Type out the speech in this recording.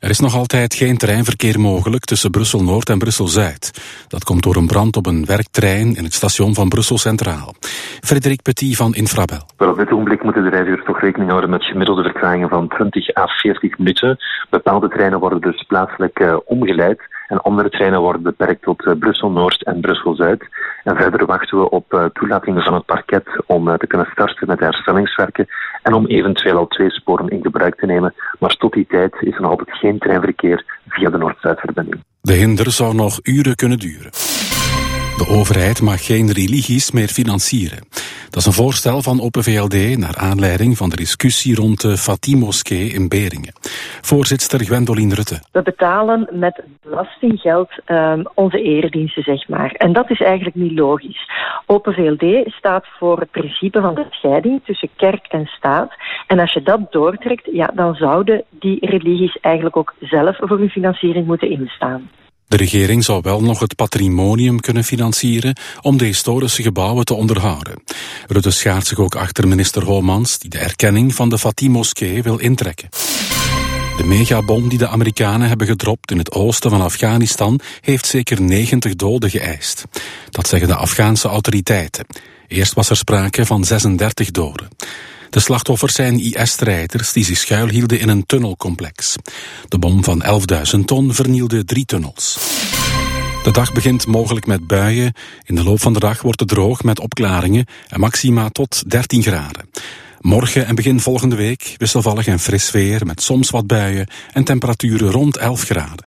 Er is nog altijd geen treinverkeer mogelijk tussen Brussel-Noord en Brussel-Zuid. Dat komt door een brand op een werktrein in het station van Brussel Centraal. Frederik Petit van Infrabel. Wel, op dit ogenblik moeten de reizigers toch rekening houden met gemiddelde vertragingen van 20 à 40 minuten. Bepaalde treinen worden dus plaatselijk omgeleid en andere treinen worden beperkt tot Brussel-Noord en Brussel-Zuid. En verder wachten we op toelatingen van het parket om te kunnen starten met de herstellingswerken en om eventueel al 2 sporen in gebruik te nemen. Maar tot die tijd is er nog altijd geen treinverkeer via de Noord-Zuidverbinding. De hinder zou nog uren kunnen duren. De overheid mag geen religies meer financieren. Dat is een voorstel van Open VLD naar aanleiding van de discussie rond de Fatih-moskee in Beringen. Voorzitster Gwendoline Rutte. We betalen met belastinggeld onze erediensten, zeg maar. En dat is eigenlijk niet logisch. Open VLD staat voor het principe van de scheiding tussen kerk en staat. En als je dat doortrekt, ja, dan zouden die religies eigenlijk ook zelf voor hun financiering moeten instaan. De regering zou wel nog het patrimonium kunnen financieren om de historische gebouwen te onderhouden. Rutte schaart zich ook achter minister Homans, die de erkenning van de Fatih-moskee wil intrekken. De megabom die de Amerikanen hebben gedropt in het oosten van Afghanistan heeft zeker 90 doden geëist. Dat zeggen de Afghaanse autoriteiten. Eerst was er sprake van 36 doden. De slachtoffers zijn IS-strijders die zich schuilhielden in een tunnelcomplex. De bom van 11.000 ton vernielde 3 tunnels. De dag begint mogelijk met buien. In de loop van de dag wordt het droog met opklaringen en maxima tot 13 graden. Morgen en begin volgende week wisselvallig en fris weer met soms wat buien en temperaturen rond 11 graden.